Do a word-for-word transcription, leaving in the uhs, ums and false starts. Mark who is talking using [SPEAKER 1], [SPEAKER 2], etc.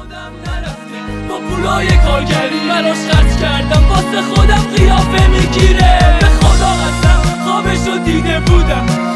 [SPEAKER 1] خودم نرفته با پولای کارگری براش خرج کردم واسه خودم قیافه میگیره به خدا قسم خوابشو دیده بودم